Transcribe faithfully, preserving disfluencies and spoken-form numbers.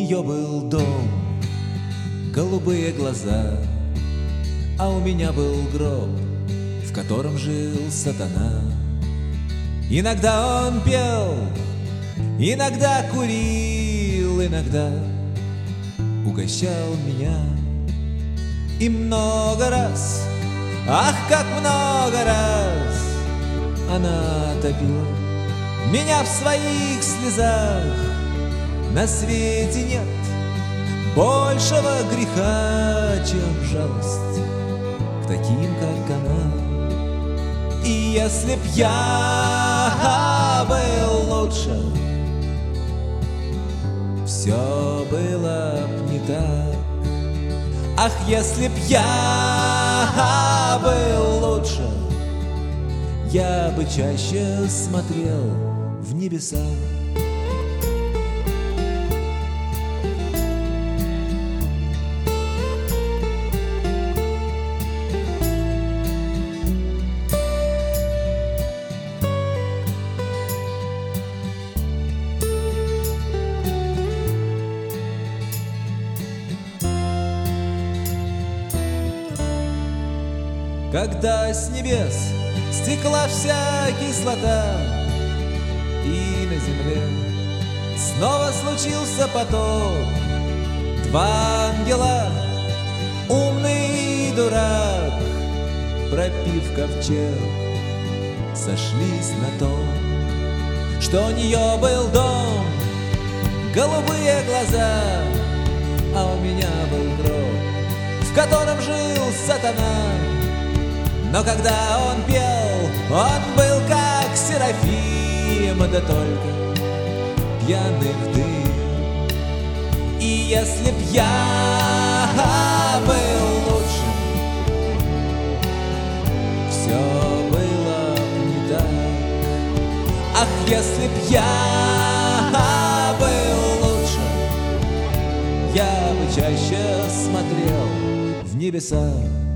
нее был дом, голубые глаза, а у меня был гроб, в котором жил сатана. Иногда он пел, иногда курил, иногда угощал меня. И много раз, ах, как много раз она топила меня в своих слезах. На свете нет большего греха, чем жалость к таким, как она. И если б я был лучше, все было б не так. Ах, если б я был лучше, я бы чаще смотрел в небеса. Когда с небес стекла вся кислота, и на земле снова случился потоп, два ангела, умный и дурак, пропив ковчег, сошлись на том, что у нее был дом, голубые глаза, а у меня был гроб, в котором жил сатана. Но когда он пел, он был как Серафим, да только пьяный в дым. И если б я был лучше, все было б не так. Ах, если б я был лучше, я бы чаще смотрел в небеса.